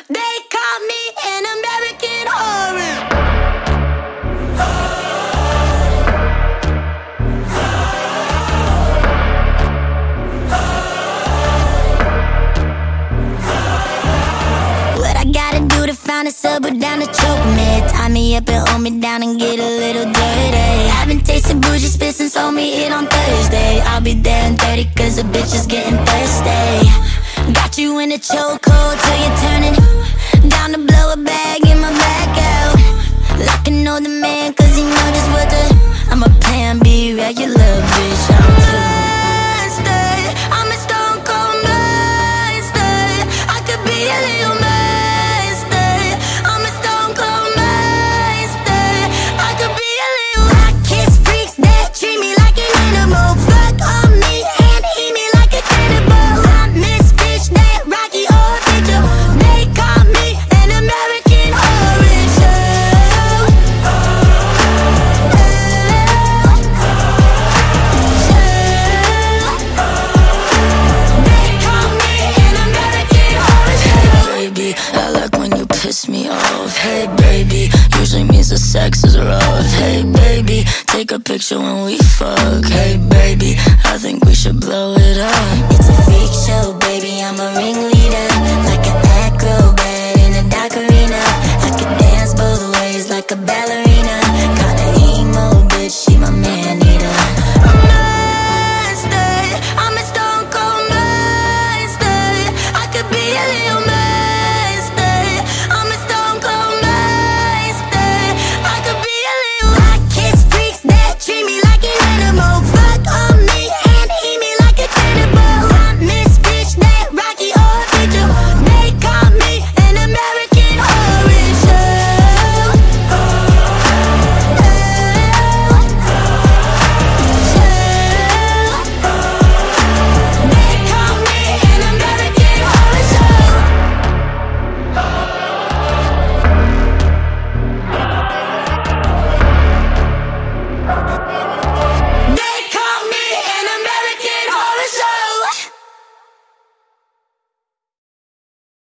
They call me an American horror. What I gotta do to find a sober down to choke me? Tie me up and hold me down and get a little dirty. I've been tasting bougie spit since told me it on Thursday. I'll be there in 30 cause the bitch is getting thirsty. Got you in a chokehold till you're turning down to blow a bag in my back out. Like an older man cause he know just what to. I'm a plan B regular bitch. I'm a stone cold monster. I could be a little monster. I'm a stone cold monster. I could be a little. I kiss freaks that treat me like an animal. Fuck on me and eat me like a cannibal. I miss bitch that Rocky Horror Picture. They call me an American Horror Show. They call me an American Horror Show. Baby, I like when you piss me off. Hey baby, usually means the sex is rough. Hey baby, take a picture when we fuck. Hey baby, I think we should blow it up. It's a freak show, baby, I'm a ringleader. Like a